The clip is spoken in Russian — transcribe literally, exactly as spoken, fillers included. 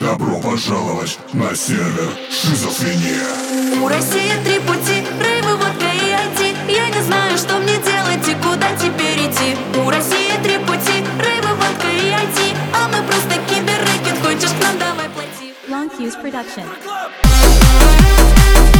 Добро пожаловать на сервер Шизофрения. У России три пути: рейвы, водка и ай ти. Я не знаю, что мне делать и куда теперь идти. У России три пути: рейвы, водка и ай ти. А мы просто киберрэкет, хочешь к нам, давай плати. Long Fuse Production.